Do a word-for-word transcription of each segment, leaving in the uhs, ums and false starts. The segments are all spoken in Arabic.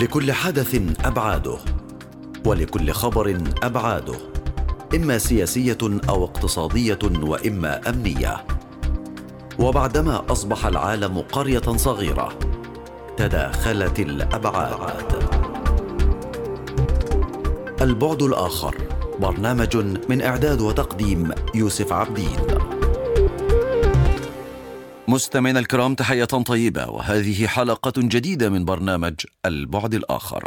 لكل حدث أبعاده، ولكل خبر أبعاده، إما سياسية أو اقتصادية وإما أمنية. وبعدما أصبح العالم قرية صغيرة تداخلت الأبعاد. البعد الآخر، برنامج من إعداد وتقديم يوسف عبدين. مستمعينا الكرام، تحية طيبة، وهذه حلقة جديدة من برنامج البعد الآخر.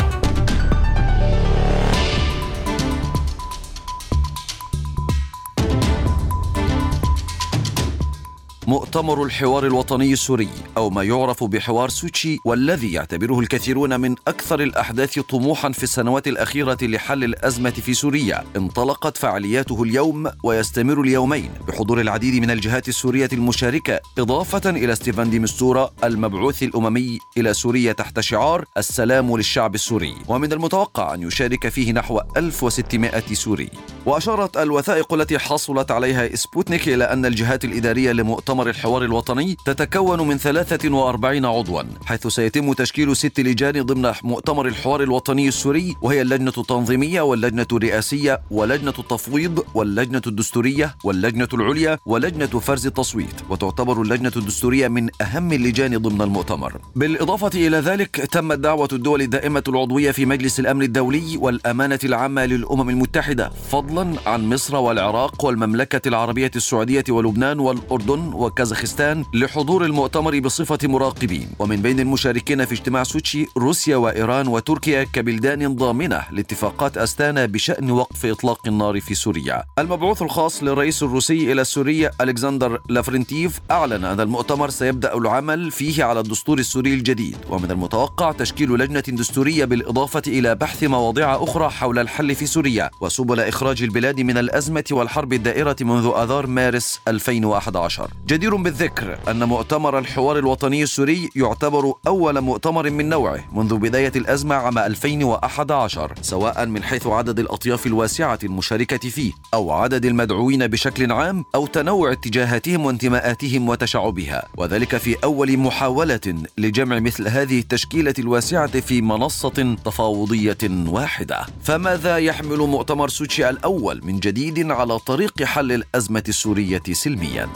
مؤتمر الحوار الوطني السوري، أو ما يعرف بحوار سوتشي، والذي يعتبره الكثيرون من أكثر الأحداث طموحا في السنوات الأخيرة لحل الأزمة في سوريا، انطلقت فعالياته اليوم ويستمر اليومين بحضور العديد من الجهات السورية المشاركة، إضافة إلى ستيفان دي مستورة المبعوث الأممي إلى سوريا تحت شعار السلام للشعب السوري، ومن المتوقع أن يشارك فيه نحو ألف وستمائة سوري. وأشارت الوثائق التي حصلت عليها سبوتنيك إلى أن الجهات الإدارية لمؤتمر الحوار الوطني تتكون من ثلاثة وأربعين عضوا، حيث سيتم تشكيل ست لجان ضمن مؤتمر الحوار الوطني السوري، وهي اللجنة التنظيمية واللجنة الرئاسية ولجنة التفويض واللجنة الدستورية واللجنة العليا ولجنة فرز التصويت، وتعتبر اللجنة الدستورية من أهم اللجان ضمن المؤتمر. بالإضافة إلى ذلك، تمت دعوة الدول الدائمة العضوية في مجلس الأمن الدولي والأمانة العامة للأمم المتحدة، فضلا عن مصر والعراق والمملكة العربية السعودية ولبنان والأردن وكازاخستان لحضور المؤتمر بصفة مراقبين. ومن بين المشاركين في اجتماع سوتشي روسيا وإيران وتركيا كبلدان ضامنة لاتفاقات أستانا بشأن وقف إطلاق النار في سوريا. المبعوث الخاص للرئيس الروسي إلى سوريا ألكسندر لافرنتيف أعلن أن المؤتمر سيبدأ العمل فيه على الدستور السوري الجديد، ومن المتوقع تشكيل لجنة دستورية بالإضافة إلى بحث مواضيع أخرى حول الحل في سوريا وسبل إخراج البلاد من الأزمة والحرب الدائرة منذ آذار مارس ألفين وأحد عشر. جدير بالذكر أن مؤتمر الحوار الوطني السوري يعتبر أول مؤتمر من نوعه منذ بداية الأزمة عام ألفين وأحد عشر، سواء من حيث عدد الأطياف الواسعة المشاركة فيه، أو عدد المدعوين بشكل عام، أو تنوع اتجاهاتهم وانتماءاتهم وتشعبها، وذلك في أول محاولة لجمع مثل هذه التشكيلة الواسعة في منصة تفاوضية واحدة. فماذا يحمل مؤتمر سوتشي الأول من جديد على طريق حل الأزمة السورية سلميا؟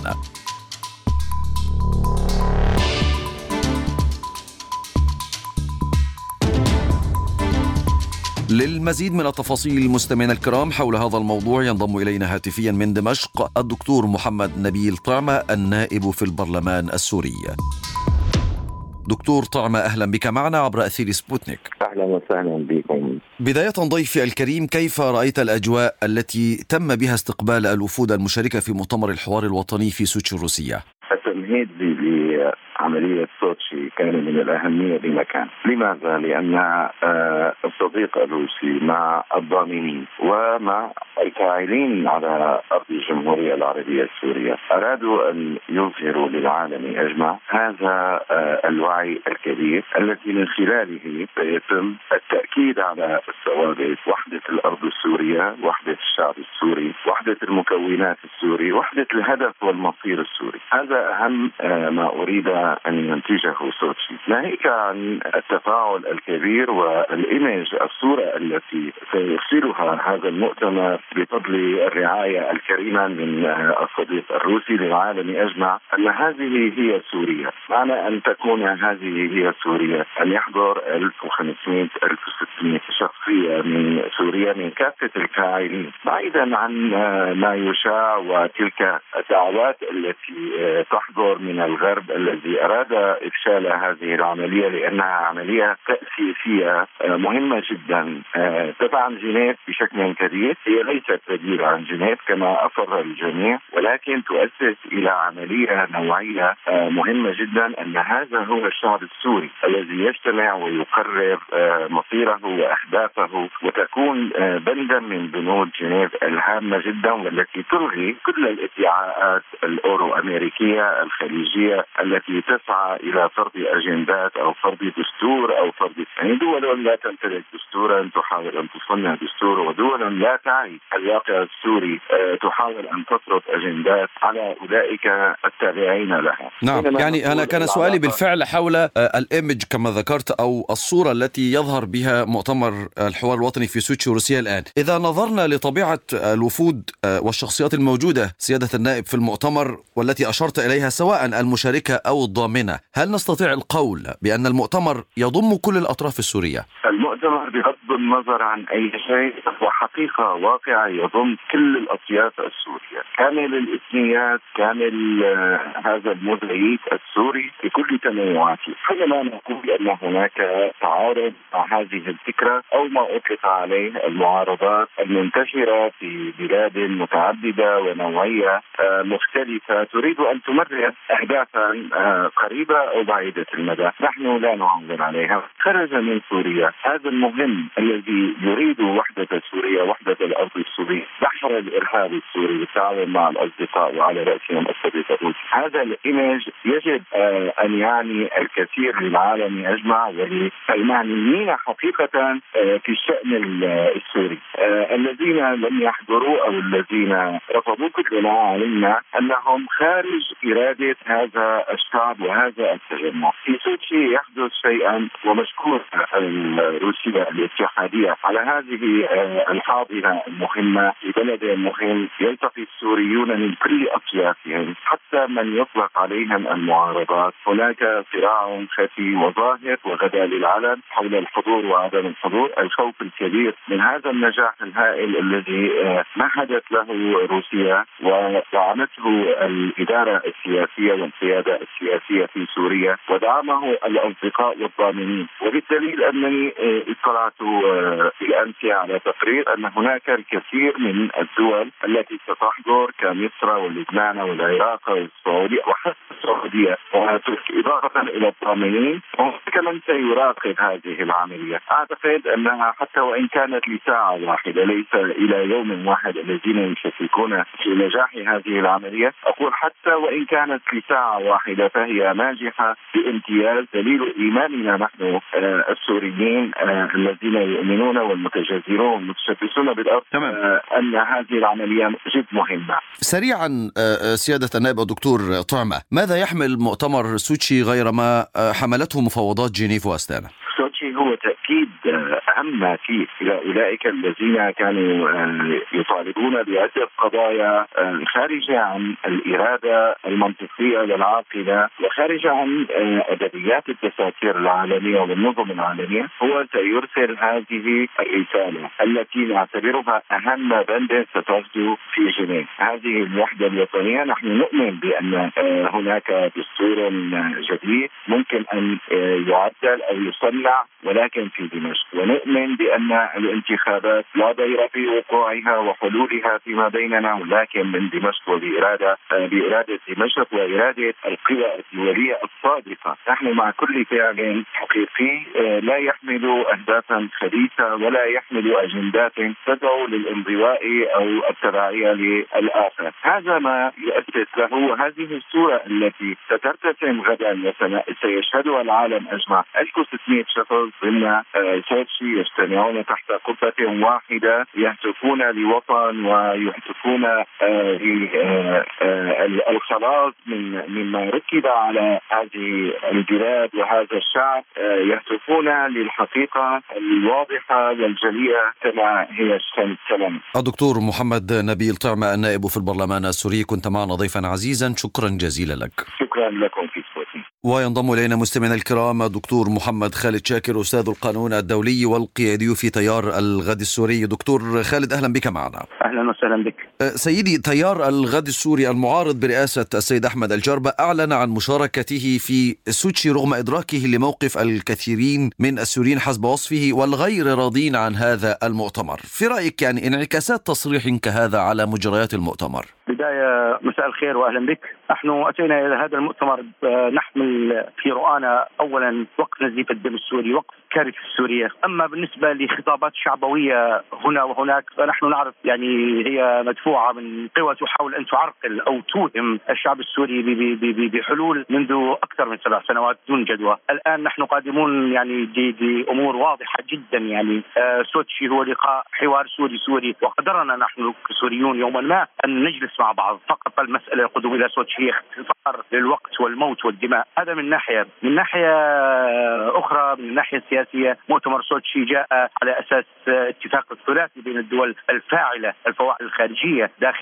للمزيد من التفاصيل مستمعينا الكرام حول هذا الموضوع، ينضم إلينا هاتفيا من دمشق الدكتور محمد نبيل طعمة، النائب في البرلمان السوري. دكتور طعمة، أهلا بك معنا عبر أثير سبوتنيك. أهلا وسهلا بكم. بداية ضيفي الكريم، كيف رأيت الأجواء التي تم بها استقبال الوفود المشاركة في مؤتمر الحوار الوطني في سوتشي الروسية؟ التمهيد لعملية سوتشي كان من الأهمية بمكان. لماذا؟ لأن الصديق الروسي مع الضامنين ومع الفاعلين على أرض الجمهورية العربية السورية أرادوا أن يظهروا للعالم أجمع هذا الوعي الكبير الذي من خلاله سيتم التأكيد على الثوابت: وحدة الأرض السورية، وحدة الشعب السوري، وحدة المكونات السوري، وحدة الهدف والمصير السوري. هذا أهم ما أريد أن ينتجه سوتشي، ناهيك عن التفاعل الكبير والإيميج، الصورة التي سيرسلها هذا المؤتمر بفضل الرعاية الكريمة من الصديق الروسي للعالم أجمع، أن هذه هي سوريا. معنى أن تكون هذه هي سوريا أن يحضر ألف وخمسمائة ألف وستمائة شخصية من سوريا من كافة الفاعلين، بعيدا عن ما يشاع وتلك الدعوات التي تحضر من الغرب الذي أراد إفشال هذه العملية لأنها عملية تأسيسية مهمة جدا. طبعا جنيف بشكل كبير هي ليست بديلة عن جنيف كما أصر الجميع، ولكن تؤسس إلى عملية نوعية مهمة جدا، أن هذا هو الشعب السوري الذي يجتمع ويقرر مصيره وأهدافه موقفه وتكون بندا من بنود جنيف الهامة جدا، والتي تلغي كل الادعاءات الأورو أمريكية الخليجية التي تسعى إلى فرض أجندات أو فرض دستور أو فرض، يعني دول لا تمتلك دستورا تحاول أن تصنع دستور، ودول لا تعي الواقع السوري تحاول أن تفرض أجندات على أولئك التابعين لها. نعم، يعني أنا كان سؤالي بالفعل حول الإيمج كما ذكرت أو الصورة التي يظهر بها مؤتمر الحوار الوطني في سوتشي وروسيا الآن. إذا نظرنا لطبيعة الوفود والشخصيات الموجودة سيادة النائب في المؤتمر والتي أشرت إليها سواء المشاركة أو الضامنة، هل نستطيع القول بأن المؤتمر يضم كل الأطراف السورية؟ المؤتمر بغض النظر عن أي شيء هو حقيقة واقعة يضم كل الأطياف السورية، كامل الإثنيات، كامل هذا الموزايك السوري بكل تنوعاته. حينما نقول أن هناك تعارض مع هذه الفكرة أو ما أطلق عليه المعارضات المنتشرة في بلاد متعددة ونوعية مختلفة تريد أن تمرر أهدافا قريبة أو بعيدة المدى، نحن لا نعول عليها. خرج من سوريا هذا المهم الذي يريد وحدة سوريا، وحدة الأرض السورية، بحر الإرهاب السوري بالتعاون مع الأصدقاء وعلى رأسهم الصديق الروسي. هذا الإيماج يجب أن يعني الكثير للعالم أجمع وللمعنيين حقيقة في الشأن السوري. الذين لم يحضروا أو الذين رفضوا كلنا علمنا أنهم خارج إرادة هذا الشعب وهذا التجمع. في سوتشي يحدث شيئا ومشكور روسيا الاتحادية على هذه الحاضنة المهمة في بلد مهم يلتقي السوريون من كل أطيافهم حتى من يطلق عليهم المعارضات. هناك صراع خفي وظاهر وغدا للعلن حول الحضور وعدم الحضور. الخوف الكبير من هذا النجاح الهائل الذي مهدت له روسيا ودعمته الإدارة السياسية والقيادة السياسية في سوريا ودعمه الأصدقاء والضامنين. وبالدليل أنني اطلعت بالأمس على تقرير أن هناك الكثير من الدول التي ستحضر كمصر ولبنان والعراق والسعودية وحتى السعودية وتركيا إضافة إلى الضامنين، وهناك من سيراقب هذه العملية. أعتقد أنها حتى وإن كانت لساعة واحدة ليس إلى يوم واحد الذين يشككون في نجاح هذه العملية، أقول حتى وإن كانت لساعة واحدة فهي ناجحة بامتياز، دليل إيماننا نحن السوريين الذين يؤمنون والمتجذرون والمتشبثون بالأرض أن هذه العملية جد مهمة. سريعا سيادة النائب الدكتور طعمة، ماذا يحمل مؤتمر سوتشي غير ما حملته مفاوضات جنيف وأستانا؟ سوتشي هو تأكيد أهم ما فيه إلى أولئك الذين كانوا يطالبون بعدة قضايا خارجة عن الإرادة المنطقية والعاقلة وخارجة عن أدبيات الدساتير العالمية والنظم العالمية. هو سيرسل هذه الرسالة التي نعتبرها أهم بند ستغدو في جنيف، هذه الوحدة الوطنية. نحن نؤمن بأن هناك دستور جديد ممكن أن يعدل أو يصنع ولكن في دمشق، ونؤمن بأن الانتخابات لا ضير في وقوعها وحلولها فيما بيننا ولكن من دمشق وبإرادة بإرادة دمشق وإرادة القوى الدولية الصادقة. نحن مع كل فعل حقيقي لا يحمل أهدافا خبيثة ولا يحمل أجندات تدعو للانضواء أو التبعية للآخر. هذا ما يؤسس له، وهذه الصورة التي سترتسم غدا وسيشهدها العالم أجمع. ألف وستمائة شخص ضمن سوتشي يجتمعون تحت قبة واحدة يهتفون لوطن ويهتفون للخلاص من مما ركب على هذه البلاد وهذا الشعب، يهتفون للحقيقة الواضحة والجلية كما هي السلام. الدكتور محمد نبيل طعمة النائب في البرلمان السوري، كنت معنا ضيفا عزيزا، شكرا جزيلا لك. شكرا لكم في سبوتين. وينضم إلينا مستمعينا الكرام الدكتور محمد خالد شاكر، أستاذ القانون الدولي والقيادي في تيار الغد السوري. دكتور خالد، أهلا بك معنا. أهلا وسهلا بك. سيدي، تيار الغد السوري المعارض برئاسة السيد أحمد الجربة أعلن عن مشاركته في سوتشي رغم إدراكه لموقف الكثيرين من السوريين حسب وصفه والغير راضين عن هذا المؤتمر. في رأيك يعني انعكاسات تصريح كهذا على مجريات المؤتمر؟ بداية مساء الخير وأهلا بك. نحن أتينا إلى هذا المؤتمر نحمل في رؤانا أولا وقف نزيف الدم السوري، وقف الكارثة السورية. أما بالنسبة لخطابات شعبوية هنا وهناك فنحن نعرف يعني هي مدفوعة من قوى تحاول أن تعرقل أو توهم الشعب السوري بحلول منذ أكثر من سبع سنوات دون جدوى. الآن نحن قادمون يعني دي, دي أمور واضحة جدا. يعني آه سوتشي هو لقاء حوار سوري سوري، وقدرنا نحن كسوريون يوما ما أن نجلس مع بعض. فقط المسألة القدوم إلى سوتشي هي اختصار للوقت والموت والدماء. هذا من ناحية. من ناحية أخرى، من الناحية السياسية، مؤتمر سوتشي جاء على أساس اتفاق الثلاثي بين الدول الفاعلة الفواعل الخارجية داخل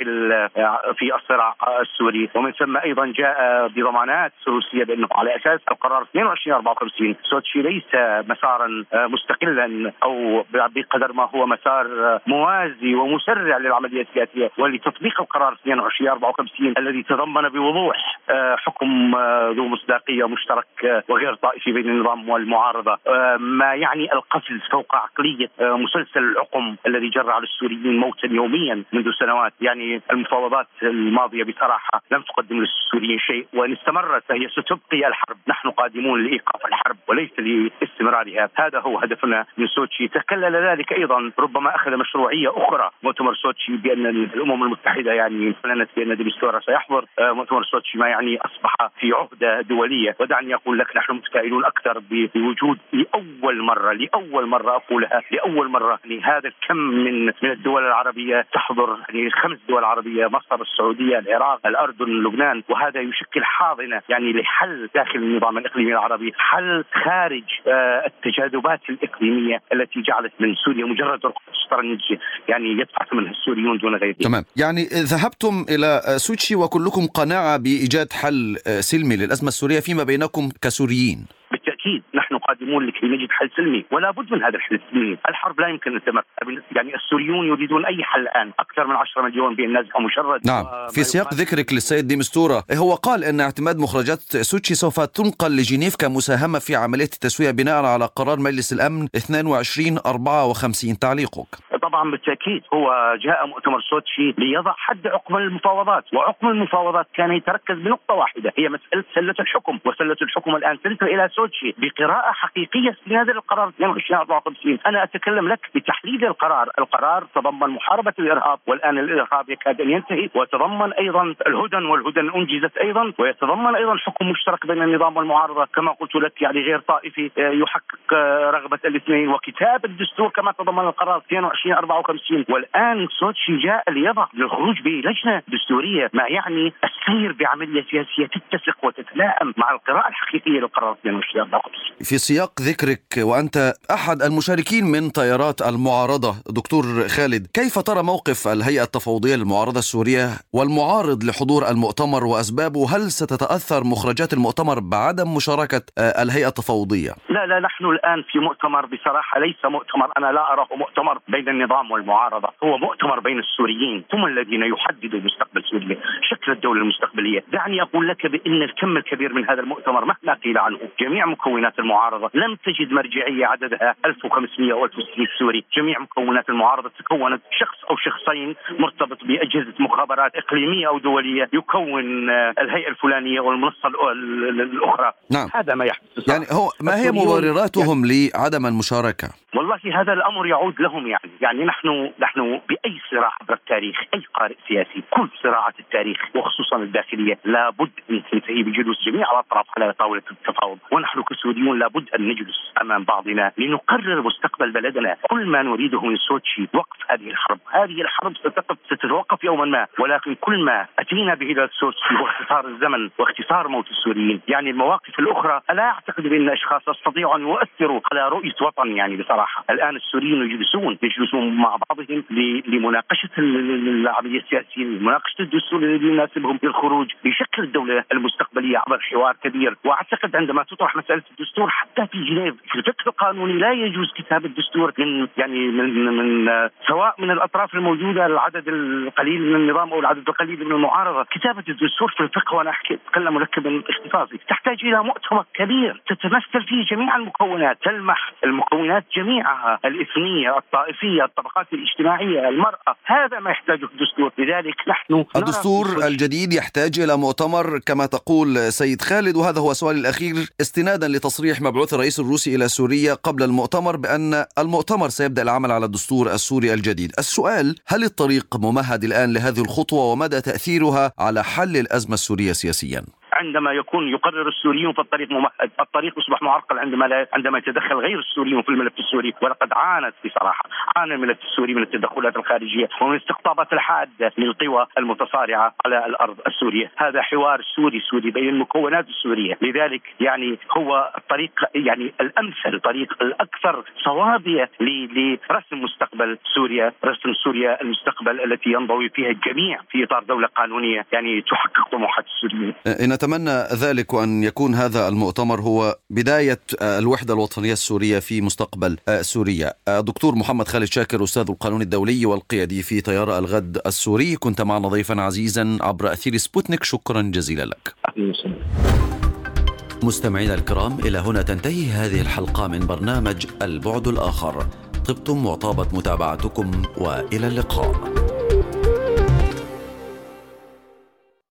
في الصراع السوري، ومن ثم أيضا جاء بضمانات روسية بأنه على أساس القرار اثنين وعشرين أربعة وخمسين سوتشي ليس مسارا مستقلا أو بقدر ما هو مسار موازي ومسرع للعملية السياسية ولتطبيق القرار اثنين وعشرين أربعة وخمسين الذي تضمن بوضوح حكم ذو مصداقية مشترك وغير طائفي بين النظام والمعارضة، ما يعني القفز فوق عقلية مسلسل العقم الذي جرى على السوريين موتا يوميا منذ سنوات. يعني المفاوضات الماضية بصراحة لم تقدم للسوريين شيء، وإن استمرت فهي ستبقي الحرب. نحن قادمون لإيقاف الحرب وليس لاستمرارها. هذا هو هدفنا من سوتشي. تكلل ذلك أيضا ربما أخذ مشروعية أخرى مؤتمر سوتشي بأن الأمم المتحدة يعني أعلنت بأن ديمستورا سيحضر مؤتمر سوتشي، ما يعني أصبح في عهدة دولية. ودعني أقول لك نحن متفائلون أكثر بوجود لأول مرة لأول مرة أقولها لأول مرة يعني هذا الكم من من الدول العربية تحضر. يعني خمس دول عربية، مصر، السعودية، العراق، الأردن، لبنان، وهذا يشكل حاضنة يعني لحل داخل النظام الإقليمي العربي، حل خارج آه التجاذبات الإقليمية التي جعلت من سوريا مجرد رقعة شطرنج يعني يدفع ثمنها السوريون دون غيره. تمام. يعني ذهبتم إلى سوتشي وكلكم قناعة بإيجاد حل سلمي للأزمة السورية فيما بينكم كسوريين. بالتأكيد نحن قادمون لكي نجد حل سلمي، ولا بد من هذا الحل السلمي. الحرب لا يمكن أن تستمر. يعني السوريون يريدون أي حل الآن. أكثر من عشرة مليون بين نزعة مشرد. نعم. في سياق ذكرك للسيد ديمستورا، هو قال أن اعتماد مخرجات سوتشي سوف تنقل لجنيف كمساهمة في عملية التسوية بناء على قرار مجلس الأمن اثنين وعشرين أربعة وخمسين. تعليقك؟ طبعا بالتأكيد هو جاء مؤتمر سوتشي ليضع حد عقم المفاوضات، وعقم المفاوضات كان يتركز بنقطة واحدة هي مسألة سلة الحكم، وسلة الحكم الآن تنتقل إلى سوتشي بقراءة حقيقية لهذا القرار اثنين وعشرين أربعة وخمسين. أنا أتكلم لك بتحديد القرار. القرار تضمن محاربة الإرهاب، والآن الإرهاب يكاد أن ينتهي، وتضمن أيضا الهدن، والهدن أنجزت أيضا، ويتضمن أيضا حكم مشترك بين النظام والمعارضة كما قلت لك يعني غير طائفي يحقق رغبة الاثنين، وكتاب الدستور كما تضمن القرار اثنين وعشرين أربعة وخمسين. والآن سوتشي جاء ليضع للخروج بلجنة دستورية، ما يعني السير بعملية سياسية تتسق وتتلائم مع القراءة الحقيقية للقرار اثنين وعشرين أربعة وخمسين. في سياق ذكرك وأنت أحد المشاركين من تيارات المعارضة دكتور خالد، كيف ترى موقف الهيئة التفاوضية للمعارضة السورية والمعارض لحضور المؤتمر وأسبابه؟ هل ستتأثر مخرجات المؤتمر بعدم مشاركة الهيئة التفاوضية؟ لا لا نحن الآن في مؤتمر بصراحة ليس مؤتمر، أنا لا أراه مؤتمر بين النظام والمعارضة، هو مؤتمر بين السوريين، هم الذين يحددوا مستقبل سوريا، شكل الدولة المستقبلية. دعني أقول لك بأن الكم الكبير من هذا المؤتمر مهما قيل عنه جميع مكونات المعارضة لم تجد مرجعية عددها ألف وخمسمائة أو ألف وستمائة سوري. جميع مكونات المعارضة تكونت شخص أو شخصين مرتبط بأجهزة مخابرات إقليمية أو دولية يكون الهيئة الفلانية والمنصة الأخرى. نعم. هذا ما يحدث. يعني هو ما هي مبرراتهم يعني لعدم المشاركة؟ والله هذا الأمر يعود لهم. يعني يعني نحن نحن بأي صراع عبر التاريخ، أي قارئ سياسي، كل صراعات التاريخ وخصوصا الداخلية لابد أن تنتهي بجلوس جميع الأطراف على طاولة التفاوض، ونحن كسوريون لابد أن نجلس أمام بعضنا لنقرر مستقبل بلدنا. كل ما نريده من سوتشي وقف هذه الحرب. هذه الحرب ستقف ستتوقف يوما ما، ولكن كل ما أتينا به إلى سوتشي هو اختصار الزمن واختصار موت السوريين. يعني المواقف الأخرى لا أعتقد بأن أشخاص يستطيعوا أن يؤثروا على رؤية وطن يعني بصراحة. بصراحة. الآن السوريين يجلسون يجلسون مع بعضهم لمناقشة العملية السياسية، لمناقشة الدستور الذي يناسبهم للخروج بشكل الدولة المستقبلية عبر حوار كبير. وأعتقد عندما تطرح مسألة الدستور حتى في جنيف في الفقه القانوني لا يجوز كتاب الدستور من يعني من من سواء من الأطراف الموجودة العدد القليل من النظام أو العدد القليل من المعارضة. كتابة الدستور في الفقه، وأنا أحكي أتكلم لك من اختصاصي، تحتاج إلى مؤتمر كبير تتمثل فيه جميع المكونات، تلمح المكونات جميعها، الإثنية، الطائفية، الطبقات الاجتماعية، المرأة. هذا ما يحتاجه الدستور. لذلك نحن الدستور الجديد يحتاج إلى مؤتمر كما تقول سيد خالد، وهذا هو سؤالي الأخير استنادا لتصريح مبعوث الرئيس الروسي إلى سوريا قبل المؤتمر بأن المؤتمر سيبدأ العمل على الدستور السوري الجديد. السؤال: هل الطريق ممهد الآن لهذه الخطوة، ومدى تأثيرها على حل الأزمة السورية سياسيا؟ عندما يكون يقرر السوريون فالطريق ممهد. الطريق يصبح معرقل عندما لا عندما يتدخل غير السوريون في الملف السوري، ولقد عانت بصراحة عانى الملف السوري من التدخلات الخارجية ومن الاستقطابات الحادة للقوى المتصارعة على الأرض السورية. هذا حوار سوري سوري بين المكونات السورية. لذلك يعني هو الطريق يعني الأمثل، الطريق الأكثر صوابية لرسم مستقبل سوريا، رسم سوريا المستقبل التي ينضوي فيها الجميع في إطار دولة قانونية يعني تحقق طموحات السوريين. نتمنى ذلك، وأن يكون هذا المؤتمر هو بداية الوحدة الوطنية السورية في مستقبل سوريا. دكتور محمد خالد شاكر، أستاذ القانون الدولي والقيادي في تيار الغد السوري، كنت معنا ضيفا عزيزا عبر أثير سبوتنيك، شكرا جزيلا لك. مستمعينا الكرام، إلى هنا تنتهي هذه الحلقة من برنامج البعد الآخر. طبتم وطابت متابعتكم، وإلى اللقاء.